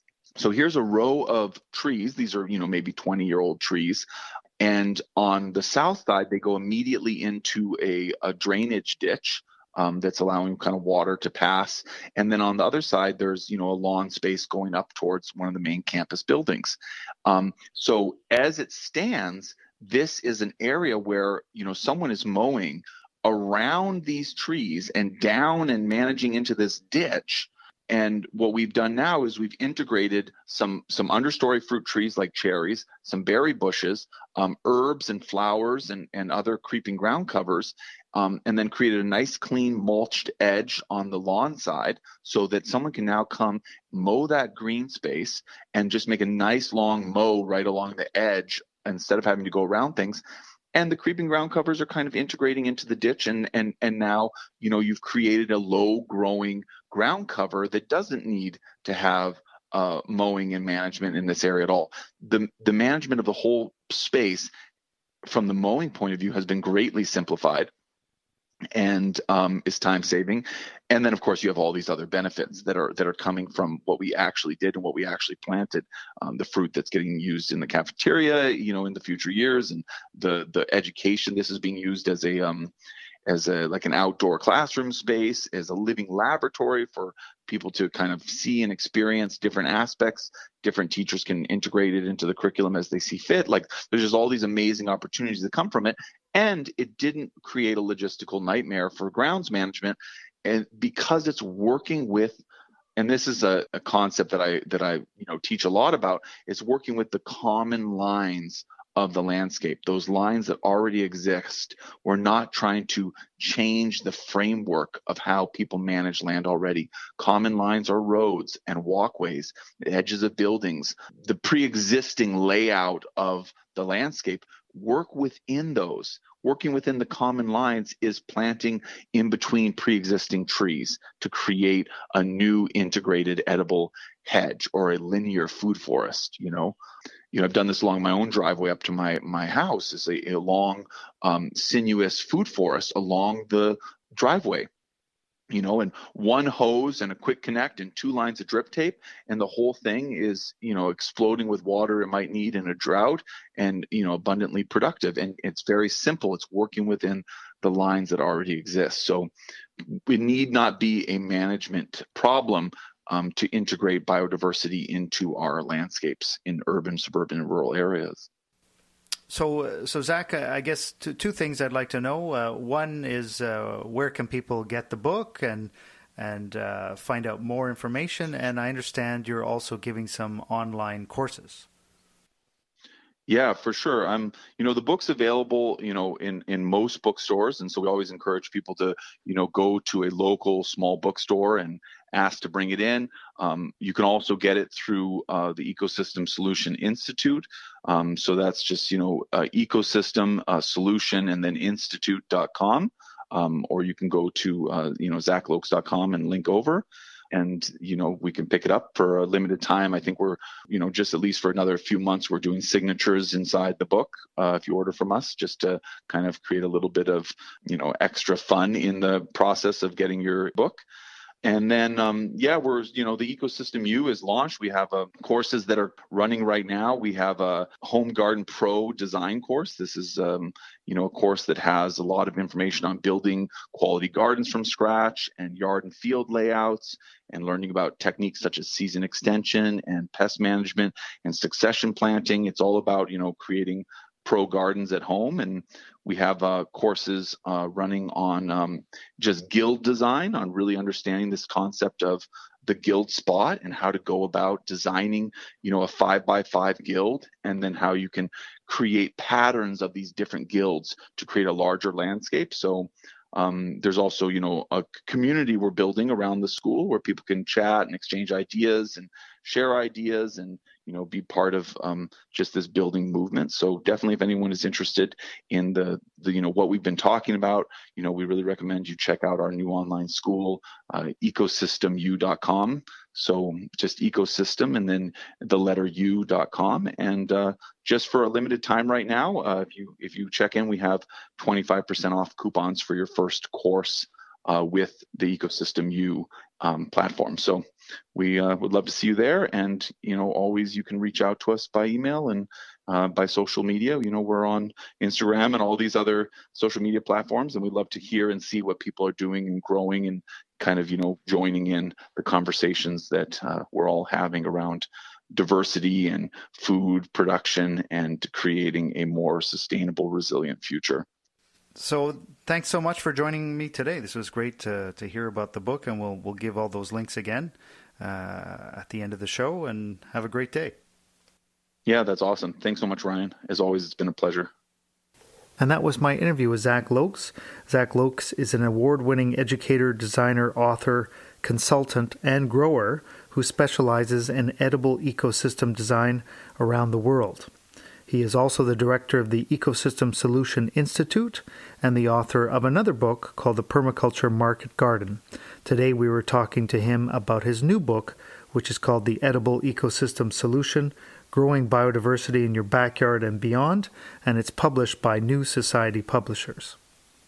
So here's a row of trees. These are, you know, maybe twenty-year-old trees. And on the south side, they go immediately into a, a drainage ditch um, that's allowing kind of water to pass. And then on the other side, there's, you know, a lawn space going up towards one of the main campus buildings. Um, so as it stands, this is an area where, you know, someone is mowing around these trees and down and managing into this ditch. And what we've done now is we've integrated some some understory fruit trees like cherries, some berry bushes, um, herbs and flowers and, and other creeping ground covers, um, and then created a nice clean mulched edge on the lawn side so that someone can now come mow that green space and just make a nice long mow right along the edge instead of having to go around things. And the creeping ground covers are kind of integrating into the ditch, and and and now, you know, you've created a low growing ground cover that doesn't need to have uh, mowing and management in this area at all. The the management of the whole space from the mowing point of view has been greatly simplified and um, is time saving. And then, of course, you have all these other benefits that are that are coming from what we actually did and what we actually planted. Um, the fruit that's getting used in the cafeteria, you know, in the future years, and the the education. This is being used as a um, as a like an outdoor classroom space, as a living laboratory for people to kind of see and experience different aspects. Different teachers can integrate it into the curriculum as they see fit. Like, there's just all these amazing opportunities that come from it. And it didn't create a logistical nightmare for grounds management. And because it's working with, and this is a, a concept that I that I you know teach a lot about, it's working with the common lines of the landscape, those lines that already exist. We're not trying to change the framework of how people manage land already. Common lines are roads and walkways, the edges of buildings, the pre-existing layout of the landscape. work within those. Working within the common lines is planting in between pre-existing trees to create a new integrated edible hedge or a linear food forest. You know, you know, I've done this along my own driveway up to my my house. Is a, a long, um, sinuous food forest along the driveway. You know, and one hose and a quick connect and two lines of drip tape, and the whole thing is, you know, exploding with water it might need in a drought, and, you know, abundantly productive. And it's very simple. It's working within the lines that already exist. So it need not be a management problem um, to integrate biodiversity into our landscapes in urban, suburban, and rural areas. So, so Zach, I guess two, two things I'd like to know. Uh, one is uh, where can people get the book and and uh, find out more information? And I understand you're also giving some online courses. Yeah, for sure. Um, you know, the book's available, you know, in, in most bookstores. And so we always encourage people to, you know, go to a local small bookstore and ask to bring it in. Um, you can also get it through uh, the Ecosystem Solution Institute. Um, so that's just, you know, uh, ecosystem uh, solution and then institute dot com. Um, or you can go to, uh, you know, zach lokes dot com and link over. And, you know, we can pick it up for a limited time. I think we're, you know, just at least for another few months, we're doing signatures inside the book uh, if you order from us, just to kind of create a little bit of, you know, extra fun in the process of getting your book. And then, um, yeah, we're, you know, the Ecosystem U is launched. We have uh, courses that are running right now. We have a Home Garden Pro design course. This is, um, you know, a course that has a lot of information on building quality gardens from scratch and yard and field layouts and learning about techniques such as season extension and pest management and succession planting. It's all about, you know, creating pro gardens at home. And we have uh, courses uh, running on um, just guild design, on really understanding this concept of the guild spot and how to go about designing, you know, a five by five guild, and then how you can create patterns of these different guilds to create a larger landscape. So um, there's also, you know, a community we're building around the school where people can chat and exchange ideas and share ideas and, you know, be part of um, just this building movement. So definitely, if anyone is interested in the, the, you know, what we've been talking about, you know, we really recommend you check out our new online school, uh, ecosystem u dot com. So just ecosystem and then the letter u dot com. And uh, just for a limited time right now, uh, if you if you check in, we have twenty-five percent off coupons for your first course uh, with the Ecosystem U um, platform. So we uh, would love to see you there. And, you know, always you can reach out to us by email and uh, by social media. You know, we're on Instagram and all these other social media platforms, and we'd love to hear and see what people are doing and growing and kind of, you know, joining in the conversations that uh, we're all having around diversity and food production and creating a more sustainable, resilient future. So thanks so much for joining me today. This was great to, to hear about the book, and we'll we'll give all those links again uh, at the end of the show, and have a great day. Yeah, that's awesome. Thanks so much, Ryan. As always, it's been a pleasure. And that was my interview with Zach Lokes. Zach Lokes is an award-winning educator, designer, author, consultant, and grower who specializes in edible ecosystem design around the world. He is also the director of the Ecosystem Solution Institute and the author of another book called The Permaculture Market Garden. Today we were talking to him about his new book, which is called The Edible Ecosystem Solution, Growing Biodiversity in Your Backyard and Beyond, and it's published by New Society Publishers.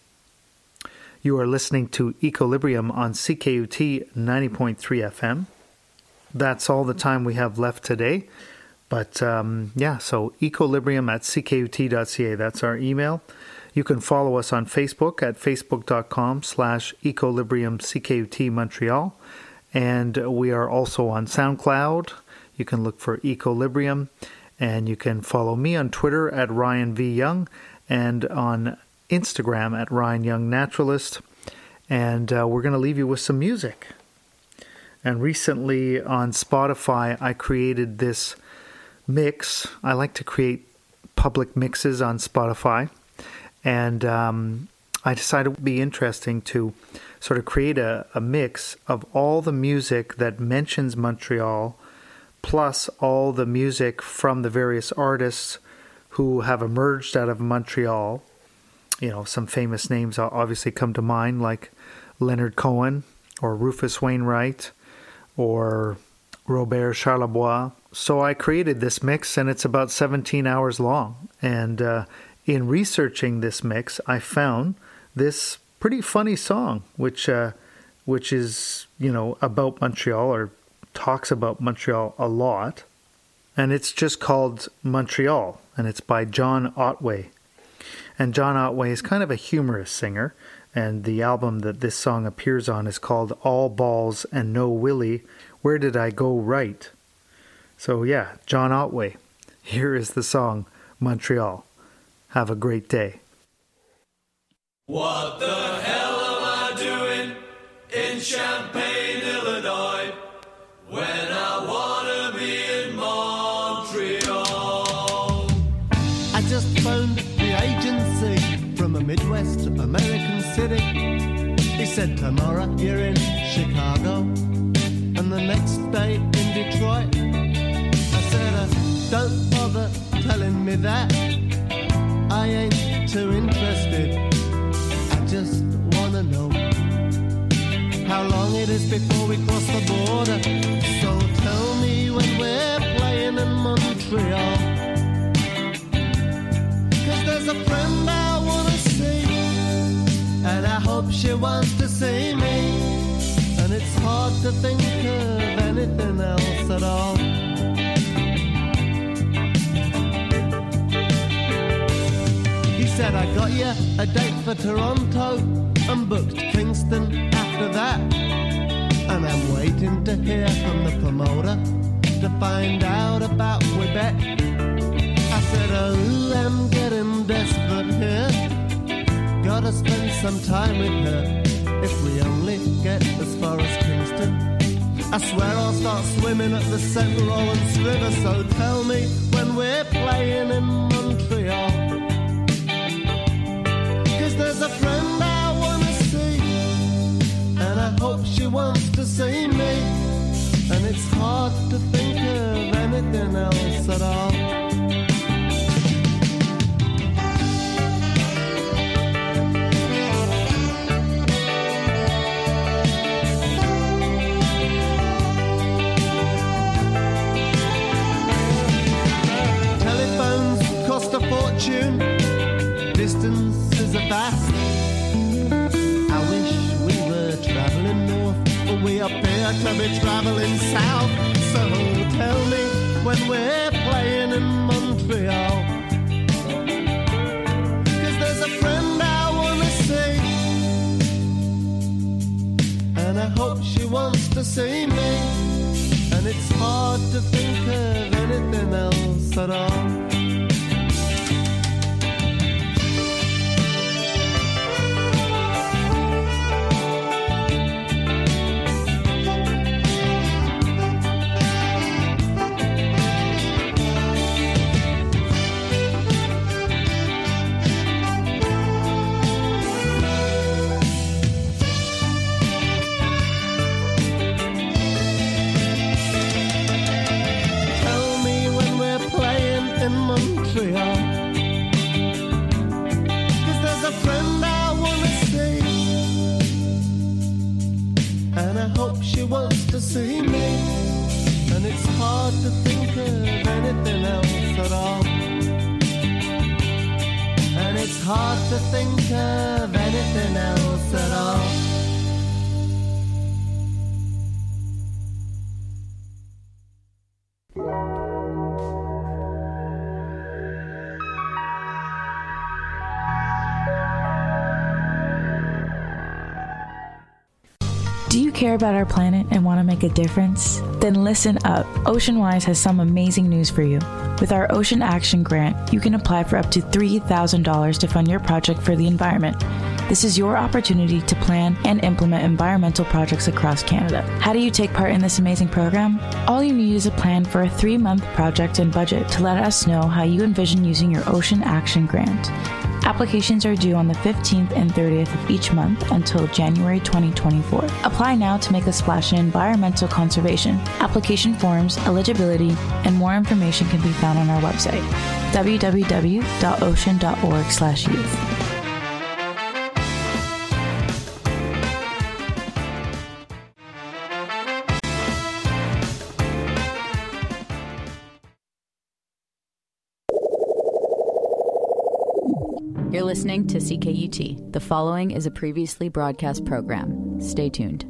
You are listening to Equilibrium on C K U T ninety point three F M. That's all the time we have left today. But um, yeah, so equilibrium at c k u t dot c a. That's our email. You can follow us on Facebook at facebook.com slash equilibriumckut Montreal. And we are also on SoundCloud. You can look for Equilibrium. And you can follow me on Twitter at Ryan V. Young and on Instagram at Ryan Young Naturalist. And uh, we're going to leave you with some music. And recently on Spotify, I created this mix. I like to create public mixes on Spotify, and um, I decided it would be interesting to sort of create a, a mix of all the music that mentions Montreal, plus all the music from the various artists who have emerged out of Montreal. You know, some famous names obviously come to mind, like Leonard Cohen or Rufus Wainwright or Robert Charlebois. So I created this mix, and it's about seventeen hours long. And uh, in researching this mix, I found this pretty funny song, which uh, which is, you know, about Montreal, or talks about Montreal a lot. And it's just called Montreal, and it's by John Otway. And John Otway is kind of a humorous singer, and the album that this song appears on is called All Balls and No Willie, Where Did I Go Right? So yeah, John Otway. Here is the song, Montreal. Have a great day. What the hell am I doing in Champaign, Illinois, when I wanna be in Montreal? I just phoned the agency from a Midwest American city. He said tomorrow you're in Chicago and the next day in Detroit. I said, uh, don't bother telling me that, I ain't too interested. I just wanna know how long it is before we cross the border. So tell me when we're playing in Montreal, 'cause there's a friend I wanna see, and I hope she wants to see me, and it's hard to think of anything else at all. He said, I got you a date for Toronto and booked Kingston after that, and I'm waiting to hear from the promoter to find out about Quebec. I said, oh, I'm getting desperate here, gotta spend some time with her, if we only get as far as Kingston. I swear I'll start swimming at the Saint Lawrence River, so tell me when we're playing in Montreal, 'cause there's a friend I wanna see, and I hope she wants to see me, and it's hard to think of anything else at all. Telephones cost a fortune, distances are vast. I wish we were travelling north, but we appear to be travelling south. So tell me when we're playing in Montreal, 'cause there's a friend I wanna see, and I hope she wants to see me, and it's hard to think of anything else at all. Montreal, 'cause there's a friend I wanna see, and I hope she wants to see me, and it's hard to think of anything else at all, and it's hard to think of anything else at all. Do you care about our planet and want to make a difference? Then listen up. OceanWise has some amazing news for you. With our Ocean Action Grant, you can apply for up to three thousand dollars to fund your project for the environment. This is your opportunity to plan and implement environmental projects across Canada. How do you take part in this amazing program? All you need is a plan for a three-month project and budget to let us know how you envision using your Ocean Action Grant. Applications are due on the fifteenth and thirtieth of each month until January twenty twenty-four. Apply now to make a splash in environmental conservation. Application forms, eligibility, and more information can be found on our website, w w w dot ocean dot org slash youth. You're listening to C K U T. The following is a previously broadcast program. Stay tuned.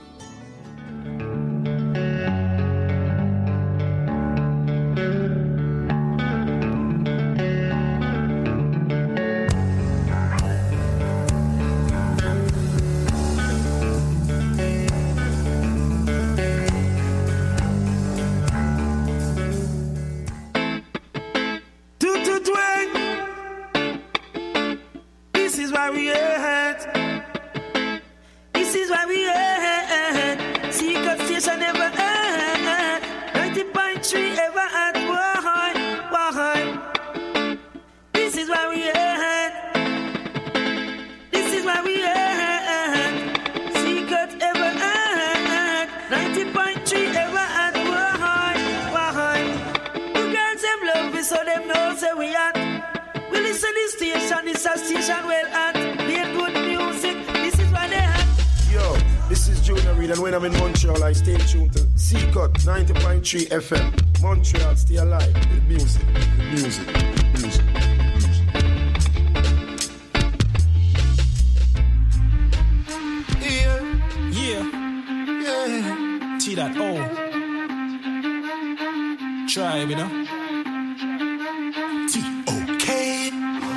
ninety point three F M, Montreal, stay alive. The music, the music, the music, the music. Yeah, yeah, yeah. T that O. Tribe, you know. T O K.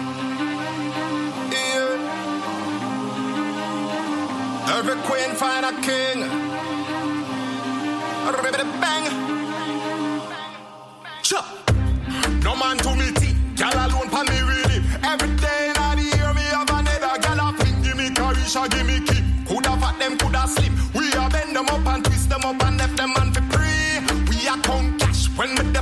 Yeah. Every queen find a king. Ribbit bang. Chop. No man to me tea. Girl alone pan me really. Every day in the year me have another girl a fling. Give me Carisha, give me key. Coulda fat them, coulda sleep. We a bend them up and twist them up and left them man for free. We a count cash when me